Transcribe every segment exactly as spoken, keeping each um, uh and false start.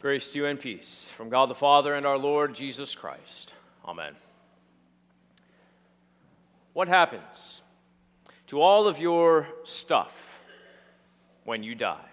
Grace to you and peace from God the Father and our Lord Jesus Christ. Amen. What happens to all of your stuff when you die?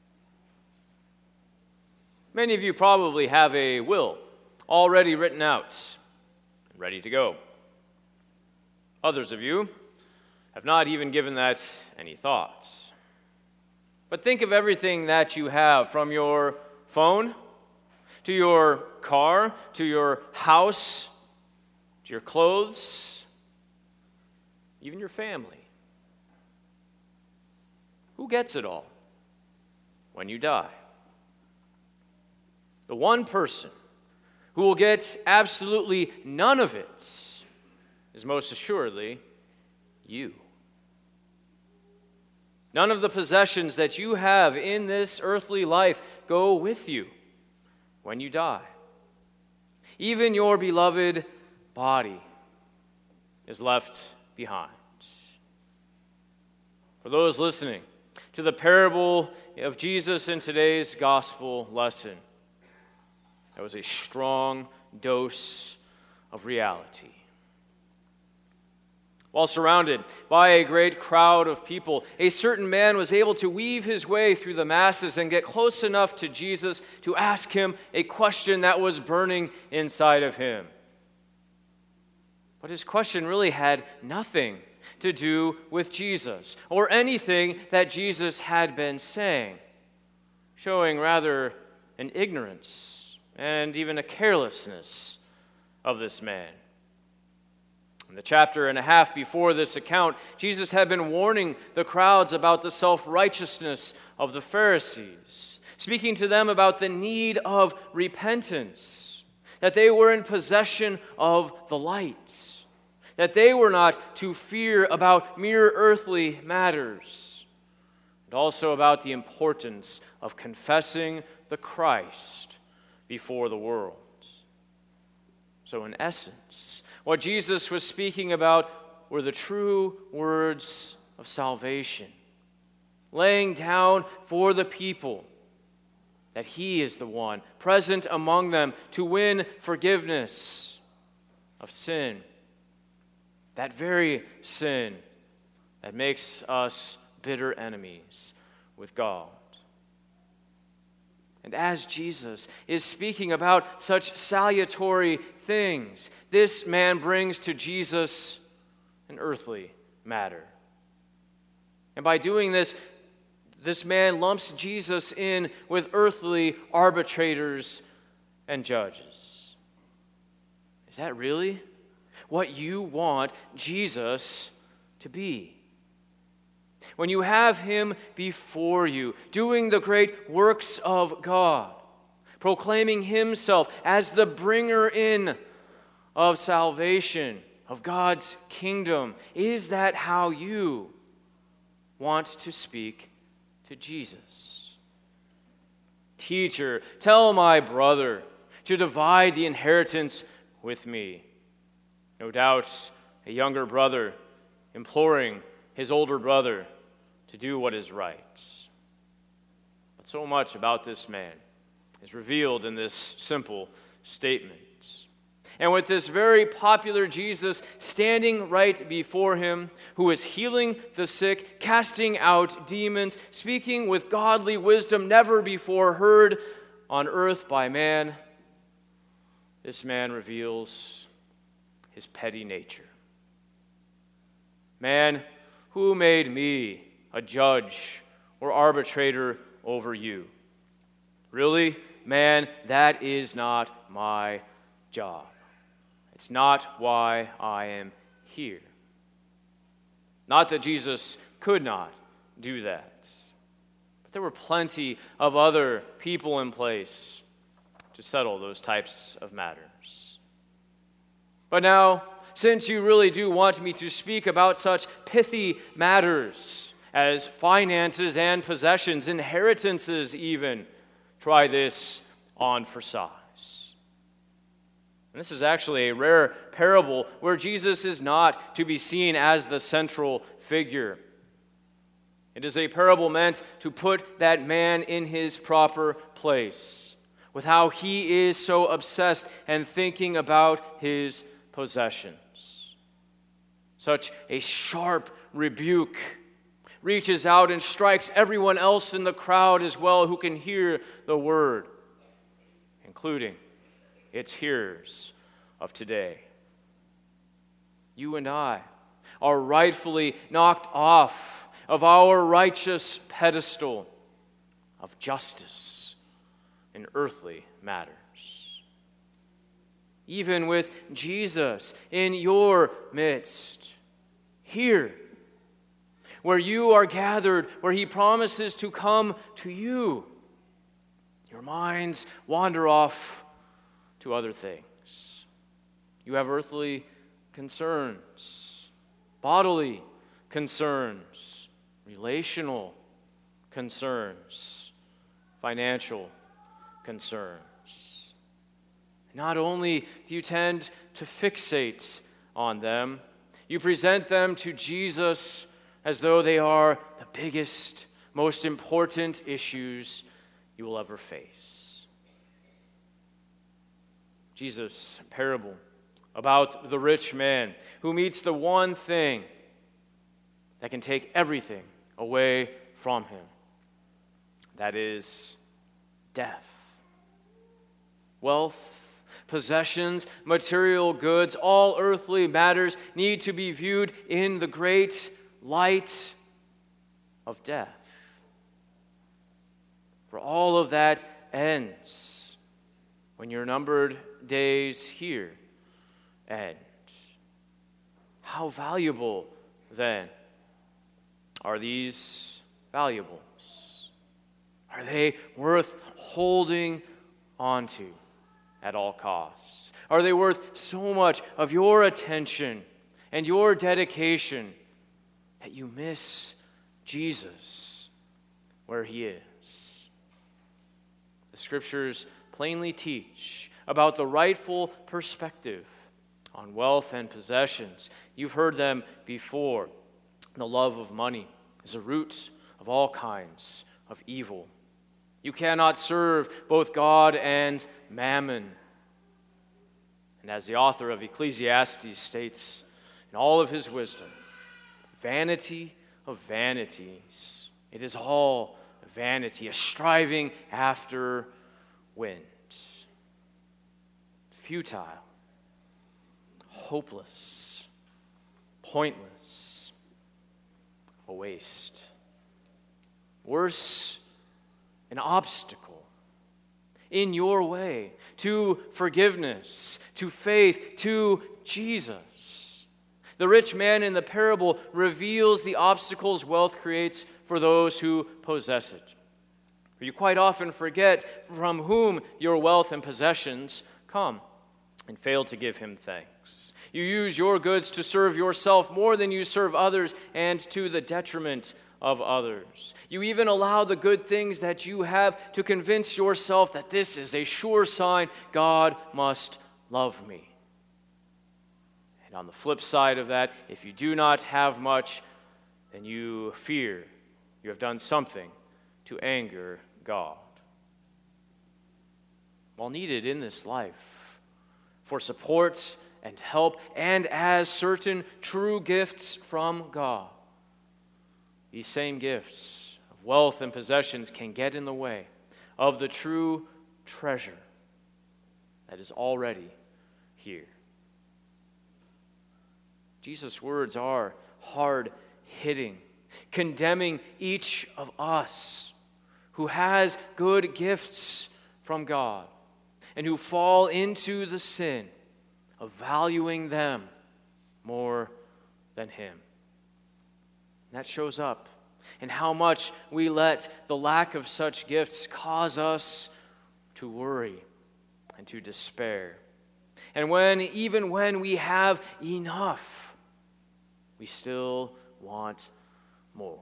Many of you probably have a will already written out, ready to go. Others of you have not even given that any thought. But think of everything that you have, from your phone, to your car, to your house, to your clothes, even your family. Who gets it all when you die? The one person who will get absolutely none of it is most assuredly you. None of the possessions that you have in this earthly life go with you when you die. Even your beloved body is left behind. For those listening to the parable of Jesus in today's gospel lesson, that was a strong dose of reality. While surrounded by a great crowd of people, a certain man was able to weave his way through the masses and get close enough to Jesus to ask him a question that was burning inside of him. But his question really had nothing to do with Jesus or anything that Jesus had been saying, showing rather an ignorance and even a carelessness of this man. In the chapter and a half before this account, Jesus had been warning the crowds about the self-righteousness of the Pharisees, speaking to them about the need of repentance, that they were in possession of the light, that they were not to fear about mere earthly matters, and also about the importance of confessing the Christ before the world. So in essence, what Jesus was speaking about were the true words of salvation, laying down for the people that he is the one present among them to win forgiveness of sin, that very sin that makes us bitter enemies with God. And as Jesus is speaking about such salutary things, this man brings to Jesus an earthly matter. And by doing this, this man lumps Jesus in with earthly arbitrators and judges. Is that really what you want Jesus to be? When you have him before you, doing the great works of God, proclaiming himself as the bringer in of salvation, of God's kingdom, is that how you want to speak to Jesus? Teacher, tell my brother to divide the inheritance with me. No doubt a younger brother imploring his older brother to do what is right. But so much about this man is revealed in this simple statement. And with this very popular Jesus standing right before him, who is healing the sick, casting out demons, speaking with godly wisdom never before heard on earth by man, this man reveals his petty nature. Man, who made me a judge or arbitrator over you? Really, man, that is not my job. It's not why I am here. Not that Jesus could not do that, but there were plenty of other people in place to settle those types of matters. But now, since you really do want me to speak about such pithy matters as finances and possessions, inheritances even, try this on for size. And this is actually a rare parable where Jesus is not to be seen as the central figure. It is a parable meant to put that man in his proper place, with how he is so obsessed and thinking about his possessions. Such a sharp rebuke reaches out and strikes everyone else in the crowd as well who can hear the word, including its hearers of today. You and I are rightfully knocked off of our righteous pedestal of justice in earthly matters. Even with Jesus in your midst, here, where you are gathered, where he promises to come to you, your minds wander off to other things. You have earthly concerns, bodily concerns, relational concerns, financial concerns. Not only do you tend to fixate on them, you present them to Jesus as though they are the biggest, most important issues you will ever face. Jesus' parable about the rich man who meets the one thing that can take everything away from him. That is death. Wealth, possessions, material goods, all earthly matters need to be viewed in the great light of death. For all of that ends when your numbered days here end. How valuable, then, are these valuables? Are they worth holding onto at all costs? Are they worth so much of your attention and your dedication that you miss Jesus where he is? The Scriptures plainly teach about the rightful perspective on wealth and possessions. You've heard them before. The love of money is a root of all kinds of evil. You cannot serve both God and mammon. And as the author of Ecclesiastes states in all of his wisdom, vanity of vanities. It is all vanity, a striving after wind. Futile, hopeless, pointless, a waste. Worse, an obstacle in your way to forgiveness, to faith, to Jesus. The rich man in the parable reveals the obstacles wealth creates for those who possess it. For you quite often forget from whom your wealth and possessions come and fail to give him thanks. You use your goods to serve yourself more than you serve others, and to the detriment of others. You even allow the good things that you have to convince yourself that this is a sure sign God must love me. And on the flip side of that, if you do not have much, then you fear you have done something to anger God. While needed in this life for support and help, and as certain true gifts from God, these same gifts of wealth and possessions can get in the way of the true treasure that is already here. Jesus' words are hard-hitting, condemning each of us who has good gifts from God and who fall into the sin of valuing them more than him. That shows up in how much we let the lack of such gifts cause us to worry and to despair. And when, even when we have enough, we still want more.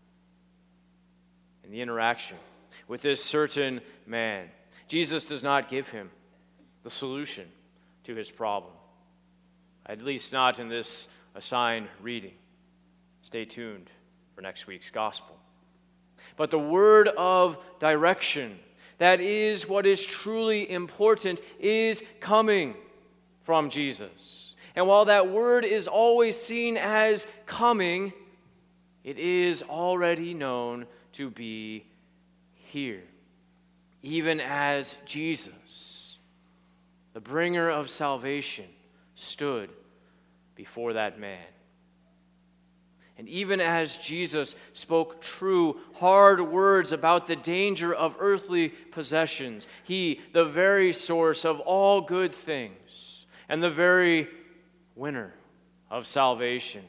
In the interaction with this certain man, Jesus does not give him the solution to his problem, at least not in this assigned reading. Stay tuned for next week's gospel. But the word of direction that is what is truly important, is coming from Jesus. And while that word is always seen as coming, it is already known to be here. Even as Jesus, the bringer of salvation, stood before that man. And even as Jesus spoke true, hard words about the danger of earthly possessions, he, the very source of all good things and the very winner of salvation,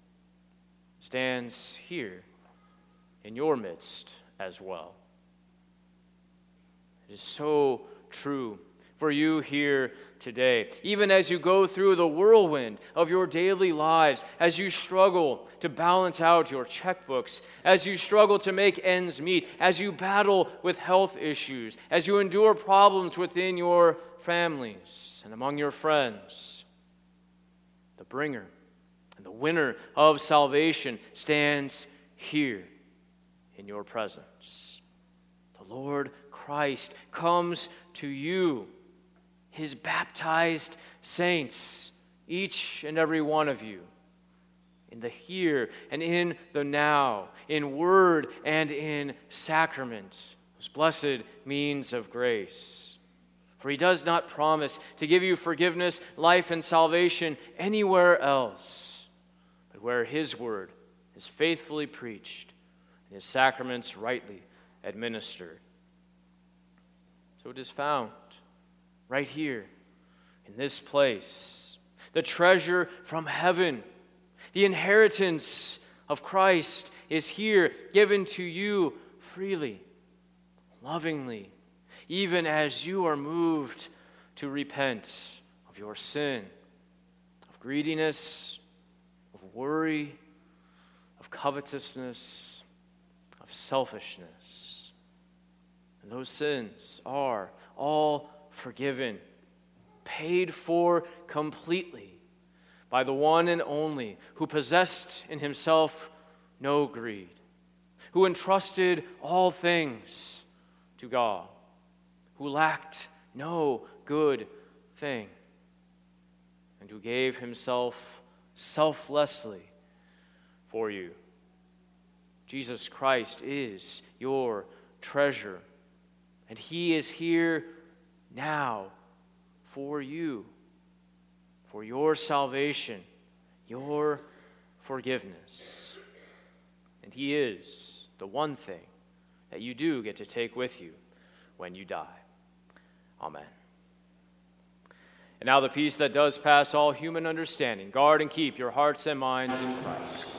stands here in your midst as well. It is so true for you here today. Even as you go through the whirlwind of your daily lives, as you struggle to balance out your checkbooks, as you struggle to make ends meet, as you battle with health issues, as you endure problems within your families and among your friends, the bringer and the winner of salvation stands here in your presence. The Lord Christ comes to you, his baptized saints, each and every one of you, in the here and in the now, in word and in sacrament, those blessed means of grace. For he does not promise to give you forgiveness, life, and salvation anywhere else, but where his word is faithfully preached and his sacraments rightly administered. So it is found right here in this place, the treasure from heaven, the inheritance of Christ is here, given to you freely, lovingly, even as you are moved to repent of your sin, of greediness, of worry, of covetousness, of selfishness. And those sins are all forgiven, paid for completely by the one and only who possessed in himself no greed, who entrusted all things to God, who lacked no good thing, and who gave himself selflessly for you. Jesus Christ is your treasure, and he is here now for you, for your salvation, your forgiveness. And he is the one thing that you do get to take with you when you die. Amen. And now the peace that does pass all human understanding, guard and keep your hearts and minds in Christ.